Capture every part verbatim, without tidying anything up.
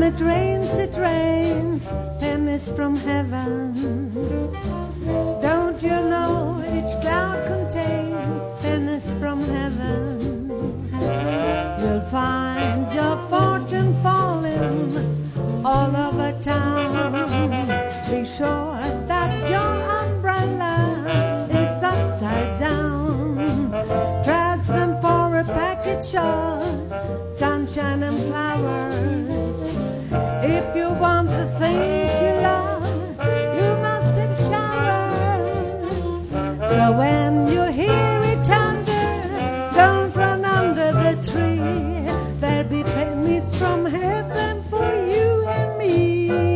time it rains, it rains pennies from heaven. Don't you know each cloud contains pennies from heaven? You'll find your fortune falling all over town. Be sure that your umbrella is upside down. Trades them for a package of sunshine and flowers. If you want the things you love, you must have showers. So when you hear it thunder, don't run under the tree. There'll be pennies from heaven for you and me.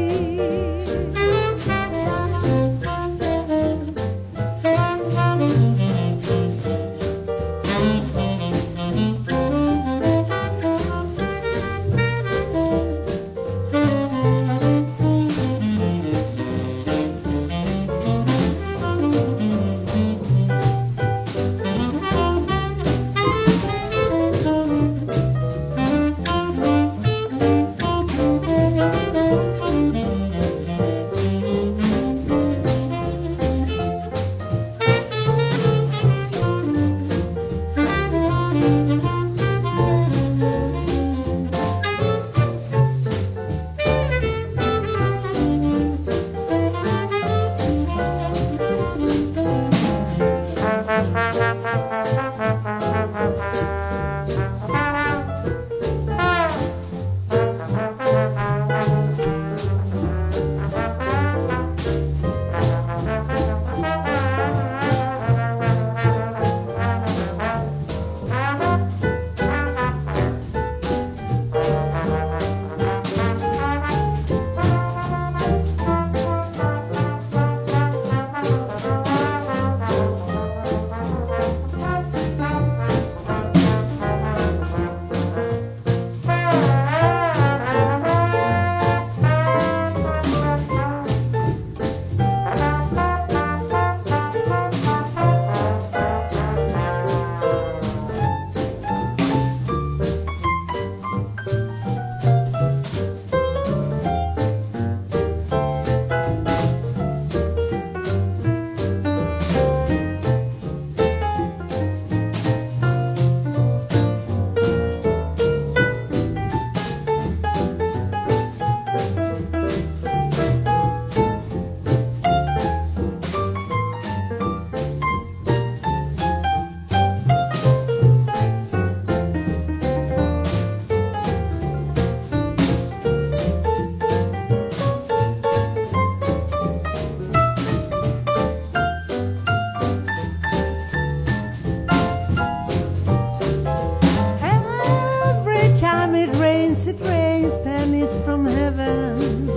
It rains pennies from heaven.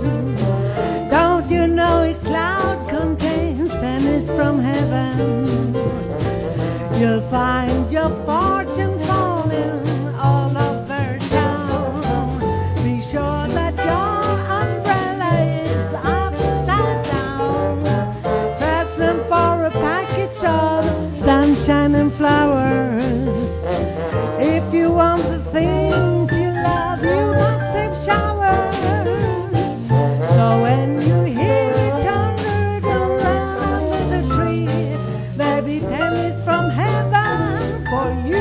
Don't you know a cloud contains pennies from heaven? You'll find your fortune falling all over town. Be sure that your umbrella is upside down. Trades them for a package of sunshine and flowers. If you want the things you love, you must have showers. So when you hear it thunder, don't run under the tree. There'll be pennies from heaven for you.